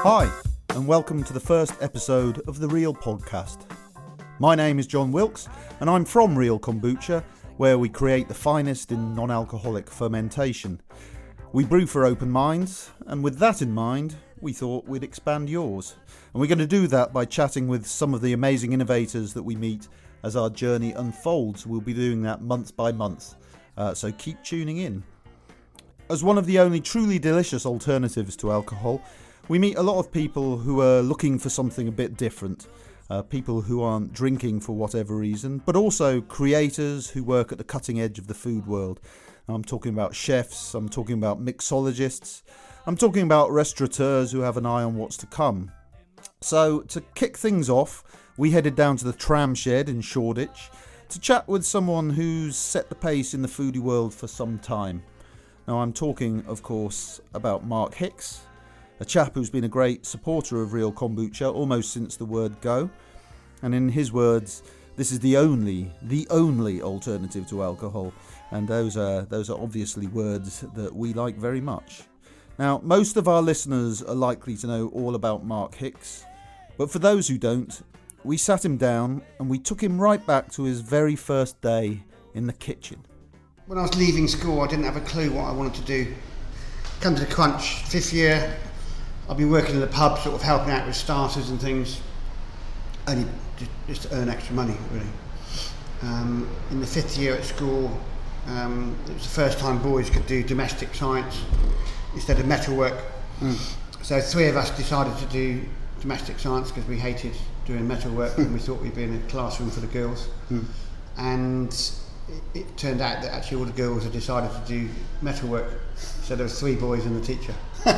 Hi, and welcome to the first episode of the Real Podcast. My name is John Wilkes, and I'm from Real Kombucha, where we create the finest in non-alcoholic fermentation. We brew for open minds, and with that in mind, we thought we'd expand yours. And we're going to do that by chatting with some of the amazing innovators that we meet as our journey unfolds. We'll be doing that month by month, so keep tuning in. As one of the only truly delicious alternatives to alcohol, we meet a lot of people who are looking for something a bit different. People who aren't drinking for whatever reason, but also creators who work at the cutting edge of the food world. I'm talking about chefs, I'm talking about mixologists, I'm talking about restaurateurs who have an eye on what's to come. So to kick things off, we headed down to the Tram Shed in Shoreditch to chat with someone who's set the pace in the foodie world for some time. Now I'm talking, of course, about Mark Hicks, a chap who's been a great supporter of Real Kombucha almost since the word go. And in his words, this is the only alternative to alcohol. And those are obviously words that we like very much. Now, most of our listeners are likely to know all about Mark Hicks. But for those who don't, we sat him down and we took him right back to his very first day in the kitchen. When I was leaving school, I didn't have a clue what I wanted to do. Come to the crunch, 5th year, I've been working in the pub, sort of helping out with starters and things, only just to earn extra money, really. In the 5th year at school, it was the first time boys could do domestic science instead of metalwork. So 3 of us decided to do domestic science because we hated doing metalwork and we thought we'd be in a classroom for the girls. And it turned out that actually all the girls had decided to do metalwork, so there were 3 boys and the teacher.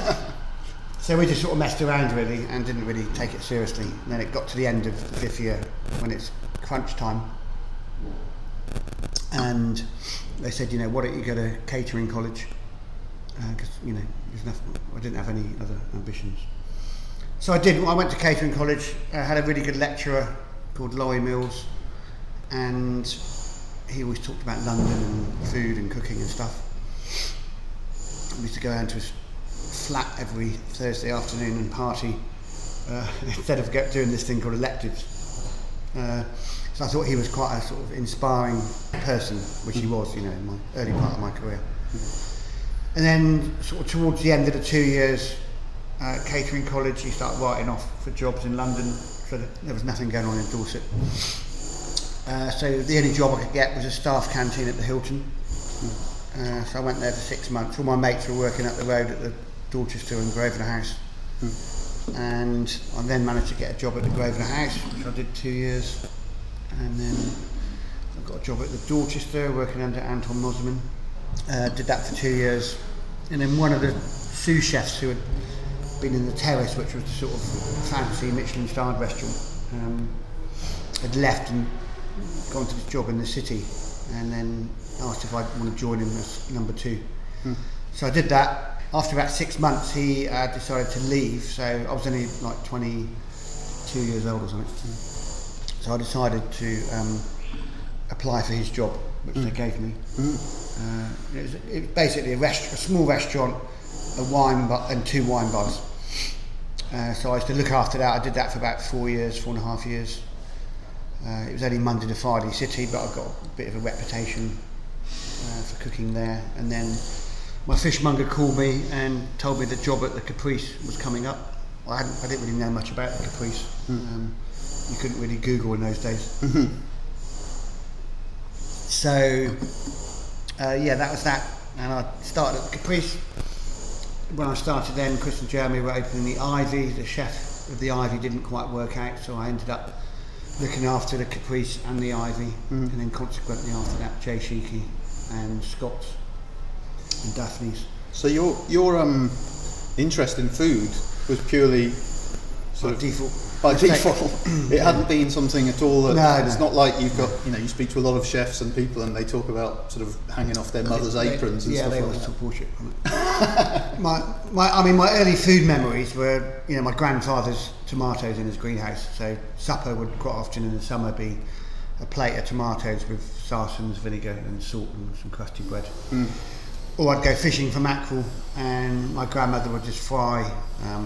So we just sort of messed around really and didn't really take it seriously. And then it got to the end of the 5th year when it's crunch time, and they said, why don't you go to catering college? Because there's nothing, I didn't have any other ambitions. So I did. I went to catering college. I had a really good lecturer called Laurie Mills, and he always talked about London and food and cooking and stuff. We used to go down to his flat every Thursday afternoon and party instead of doing this thing called electives. So I thought he was quite a sort of inspiring person, which he was, in my early part of my career. And then sort of towards the end of the 2 years catering college, he started writing off for jobs in London, so there was nothing going on in Dorset. So the only job I could get was a staff canteen at the Hilton. So I went there for 6 months. All my mates were working up the road at the Dorchester and Grosvenor House. And I then managed to get a job at the Grosvenor House, which I did 2 years. And then I got a job at the Dorchester, working under Anton Mosman. Did that for 2 years. And then one of the sous chefs who had been in the Terrace, which was the sort of fancy Michelin-starred restaurant, had left and gone to this job in the city, and then asked if I'd want to join him as number 2. So I did that. After about 6 months, he decided to leave. So I was only like 22 years old or something. So I decided to apply for his job, which they gave me. It was basically a small restaurant, a wine bar, and 2 wine bars. So I used to look after that. I did that for about 4.5 years. It was only Monday to Friday city, but I got a bit of a reputation for cooking there. And then my fishmonger called me and told me the job at the Caprice was coming up. I didn't really know much about the Caprice. You couldn't really Google in those days. So that was that. And I started at the Caprice. When I started then, Chris and Jeremy were opening the Ivy. The chef of the Ivy didn't quite work out, so I ended up looking after the Caprice and the Ivy, and then consequently after that, Jay Sheeky and Scott's and Daphne's. So your interest in food was purely by default. By default, it hadn't been something at all. It's not like you've got, you speak to a lot of chefs and people, and they talk about sort of hanging off their mother's aprons and stuff like that. Yeah, they always talk bullshit on it. My early food memories were, my grandfather's tomatoes in his greenhouse. So supper would quite often in the summer be a plate of tomatoes with sarsens, vinegar and salt and some crusty bread. Or I'd go fishing for mackerel, and my grandmother would just fry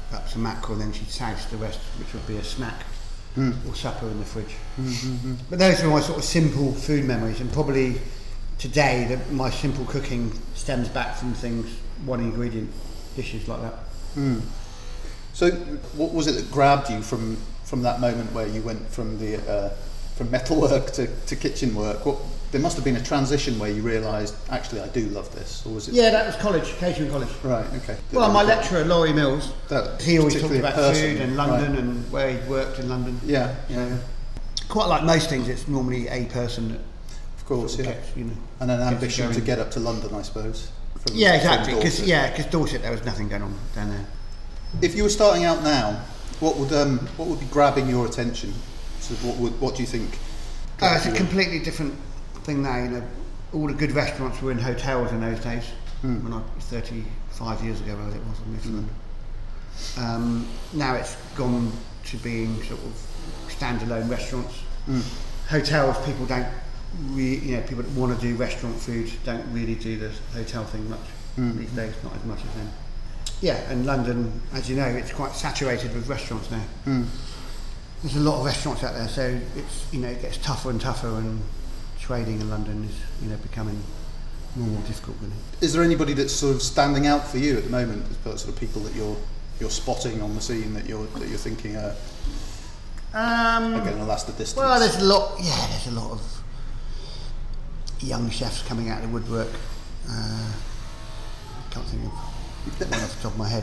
up some mackerel, and then she'd souse the rest, which would be a snack or supper in the fridge. But those are my sort of simple food memories, and probably today my simple cooking stems back from things, one ingredient dishes like that. So what was it that grabbed you from that moment where you went from the from metalwork to kitchen work? There must have been a transition where you realised, actually, I do love this, or was it? Yeah, that was college, catering college. Right, okay. Well, my lecturer, Laurie Mills, he always talked particularly about person, food and London, right. and where he'd worked in London. Yeah. Quite like most things, it's normally a person that, Of course, sort of yeah. gets, you know, And an gets ambition you to going. get up to London, I suppose. Yeah, exactly. from Because Dorset. Dorset, there was nothing going on down there. If you were starting out now, what would be grabbing your attention? So what do you think? It's a completely different thing now. You know, all the good restaurants were in hotels in those days. When I 35 years ago, whatever it was, I moved to London. Now it's gone to being sort of standalone restaurants. Hotels, people don't people that want to do restaurant food don't really do the hotel thing much these days, not as much as then. Yeah, and London, as you know, it's quite saturated with restaurants now. There's a lot of restaurants out there, so it's it gets tougher and tougher, and trading in London is becoming more and more difficult, really. Is there anybody that's sort of standing out for you at the moment? Sort of people that you're spotting on the scene that you're thinking are going to last the distance? Well, there's a lot. Yeah, there's a lot of young chefs coming out of the woodwork. Can't think of one off the top of my head.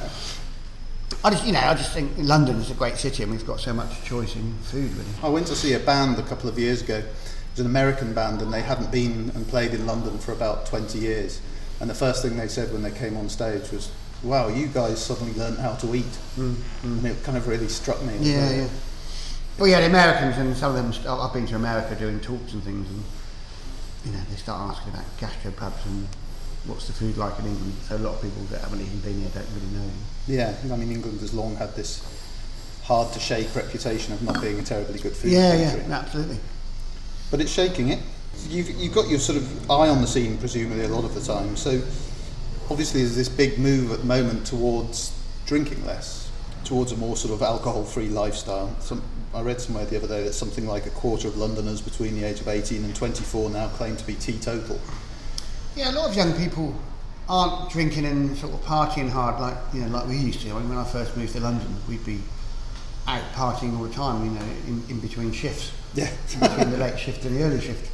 I just think London is a great city, and we've got so much choice in food, really. I went to see a band a couple of years ago. It was an American band, and they hadn't been and played in London for about 20 years. And the first thing they said when they came on stage was, "Wow, you guys suddenly learned how to eat." And it kind of really struck me. Yeah. Well, yeah, the Americans, and some of them. I've been to America doing talks and things, and they start asking about gastropubs and what's the food like in England. So a lot of people that haven't even been here don't really know. Yeah, I mean, England has long had this hard to shake reputation of not being a terribly good food country. Yeah, absolutely. But it's shaking it. You've got your sort of eye on the scene, presumably, a lot of the time. So obviously there's this big move at the moment towards drinking less, towards a more sort of alcohol-free lifestyle. I read somewhere the other day that something like a quarter of Londoners between the age of 18 and 24 now claim to be teetotal. Yeah, a lot of young people aren't drinking and sort of partying hard like we used to. I mean, when I first moved to London, we'd be out partying all the time, in between shifts. Yeah. Between the late shift and the early shift.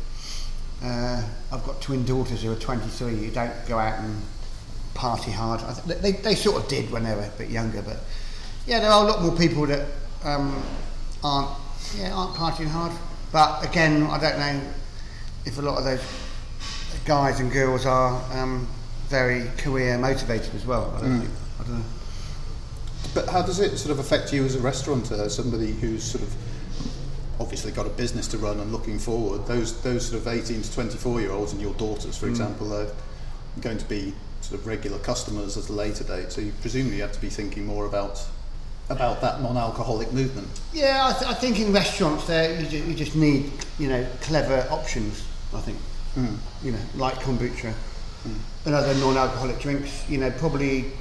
I've got twin daughters who are 23 who don't go out and party hard. They sort of did when they were a bit younger, but yeah, there are a lot more people that aren't partying hard. But again, I don't know if a lot of those guys and girls are very career motivated as well. I don't know. But how does it sort of affect you as a restaurateur, somebody who's sort of obviously got a business to run and looking forward? Those sort of 18 to 24 year olds and your daughters, for example, are going to be sort of regular customers at a later date. So you presumably have to be thinking more about that non-alcoholic movement. Yeah, I think in restaurants there you just need clever options. I think like kombucha and other non-alcoholic drinks. Probably.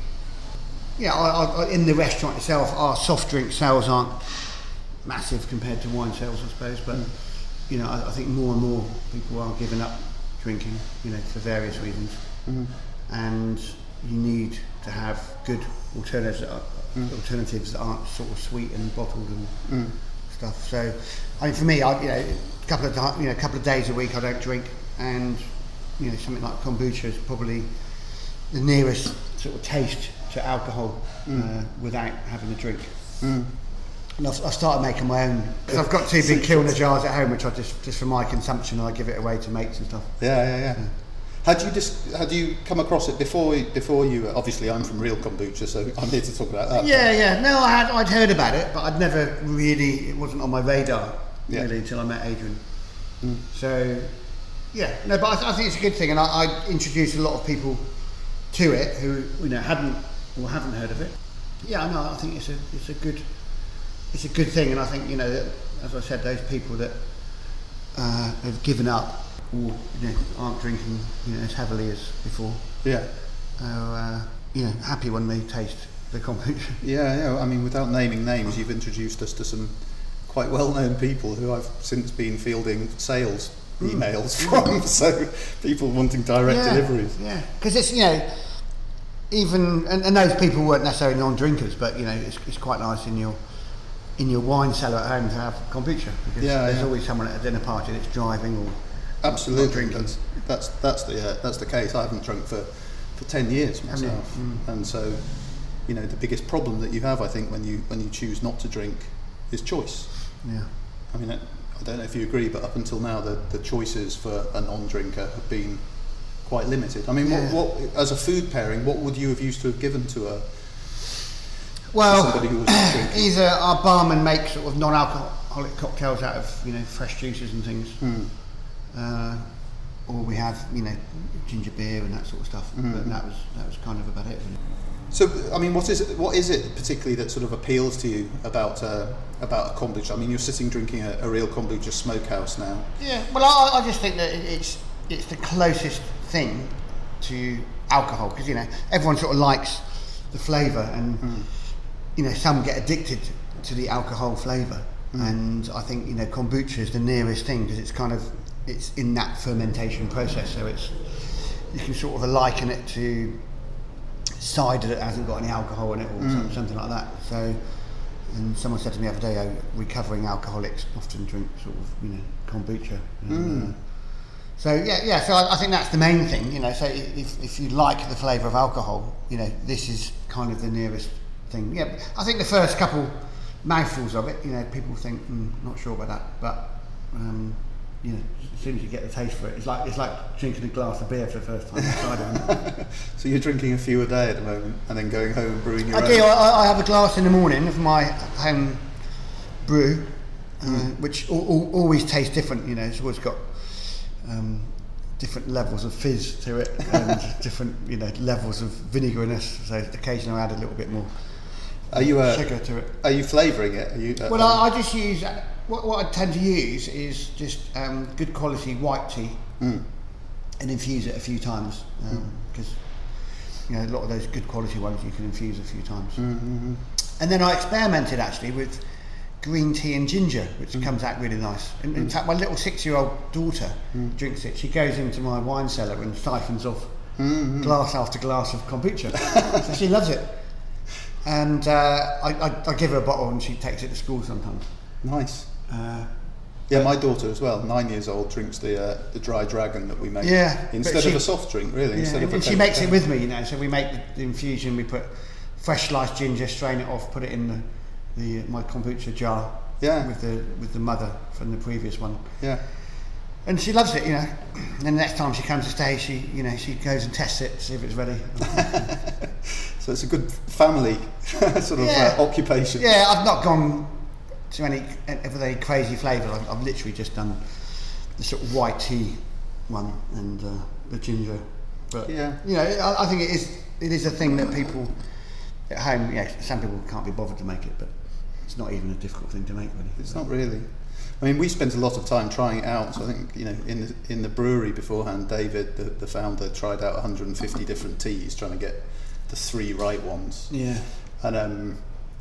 Yeah, in the restaurant itself, our soft drink sales aren't massive compared to wine sales, I suppose. But I think more and more people are giving up drinking, for various reasons. And you need to have good alternatives that aren't sort of sweet and bottled and stuff. So, I mean, for me, a couple of days a week I don't drink, and something like kombucha is probably the nearest sort of taste to alcohol without having a drink. And I've started making my own. I've got 2 big Kilner jars at home, which I just for my consumption, I give it away to mates and stuff. Yeah. Had you come across it before you? Obviously, I'm from Real Kombucha, so I'm here to talk about that. Yeah. No, I'd heard about it, but I'd never really. It wasn't on my radar really until I met Adrian. So, yeah, no, but I think it's a good thing, and I introduced a lot of people to it who hadn't or haven't heard of it. Yeah, no, I think it's a good thing, and I think that, as I said, those people that have given up or aren't drinking as heavily as before. Yeah. Are happy when they taste the kombucha. Yeah. I mean, without naming names, you've introduced us to some quite well-known people who I've since been fielding sales emails from. So people wanting direct deliveries. Yeah, because it's even and those people weren't necessarily non-drinkers, but it's quite nice in your wine cellar at home to have kombucha, because there's always someone at a dinner party that's driving or absolutely drinking. That's the case. I haven't drunk for 10 years myself, and so the biggest problem that you have, I think, when you choose not to drink is choice. Yeah. I mean, I don't know if you agree, but up until now the choices for a non-drinker have been quite limited. I mean, what as a food pairing, what would you have used to have given to somebody who was not drinking? Either our barman makes sort of non-alcoholic cocktails out of fresh juices and things, or we have ginger beer and that sort of stuff. But that was kind of about it. So, I mean, what is it particularly that sort of appeals to you about a kombucha? I mean, you're sitting drinking a real kombucha smokehouse now. Yeah, well, I just think that it's the closest thing to alcohol, because everyone sort of likes the flavour, and some get addicted to the alcohol flavour, and I think kombucha is the nearest thing, because it's in that fermentation process, so you can sort of liken it to cider that hasn't got any alcohol in it, or something like that. So, and someone said to me the other day, recovering alcoholics often drink sort of kombucha. So I think that's the main thing. So if you like the flavour of alcohol, this is kind of the nearest thing. Yeah, I think the first couple mouthfuls of it, people think, not sure about that, but as soon as you get the taste for it, it's like drinking a glass of beer for the first time outside. So you're drinking a few a day at the moment, and then going home and brewing your own? I do. I have a glass in the morning of my home brew, which always tastes different. It's always got different levels of fizz to it, and different levels of vinegariness. So occasionally I add a little bit more sugar to it. Are you flavouring it? I just use what I tend to use is just good quality white tea, and infuse it a few times, because a lot of those good quality ones you can infuse a few times. And then I experimented actually with green tea and ginger, which comes out really nice. In fact, my little 6-year-old daughter drinks it. She goes into my wine cellar and siphons off glass after glass of kombucha. So she loves it. And I give her a bottle and she takes it to school sometimes. Nice. My daughter as well, 9 years old, drinks the dry dragon that we make instead of a soft drink, really. And she makes it with me, so we make the infusion, we put fresh sliced ginger, strain it off, put it in my kombucha jar with the mother from the previous one. Yeah. And she loves it, And then the next time she comes to stay, she goes and tests it to see if it's ready. So it's a good family sort of occupation. Yeah, I've not gone to any crazy flavour. I've literally just done the sort of white tea one and the ginger. But I think it is a thing that people at home. Some people can't be bothered to make it, but it's not even a difficult thing to make, really. It's not really. I mean, we spent a lot of time trying it out. So I think in the brewery beforehand, David, the founder, tried out 150 different teas, trying to get the 3 right ones. Yeah. And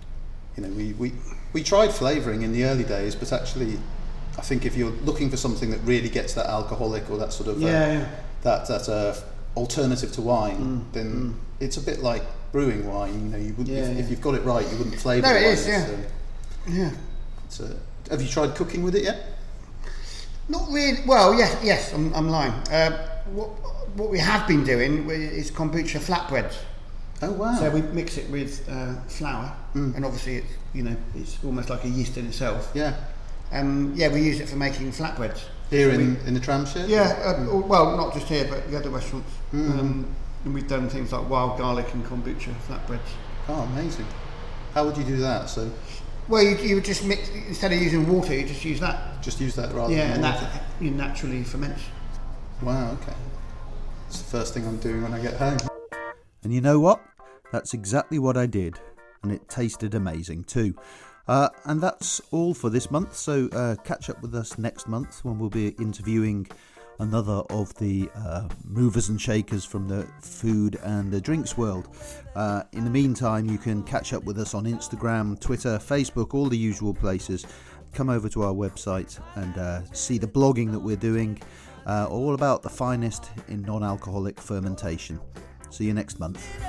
we tried flavouring in the early days, but actually, I think if you're looking for something that really gets that alcoholic or that sort of that alternative to wine, then it's a bit like brewing wine. You wouldn't if you've got it right, you wouldn't flavour. No, it wine. is. So, have you tried cooking with it yet? Not really. Well, yes. I'm lying. What we have been doing is kombucha flatbreads. Oh wow! So we mix it with flour, and obviously it's almost like a yeast in itself. Yeah. We use it for making flatbreads. Here in the tram shed? Yeah, well, not just here, but the other restaurants. And we've done things like wild garlic and kombucha flatbreads. Oh, amazing! How would you do that? So. Well, you would just mix, instead of using water, you just use that. Just use that rather than water. That naturally ferments. Wow, okay. It's the first thing I'm doing when I get home. And you know what? That's exactly what I did. And it tasted amazing too. And that's all for this month. So catch up with us next month when we'll be interviewing another of the movers and shakers from the food and the drinks world. In the meantime, you can catch up with us on Instagram, Twitter, Facebook, all the usual places. Come over to our website and see the blogging that we're doing, all about the finest in non-alcoholic fermentation. See you next month.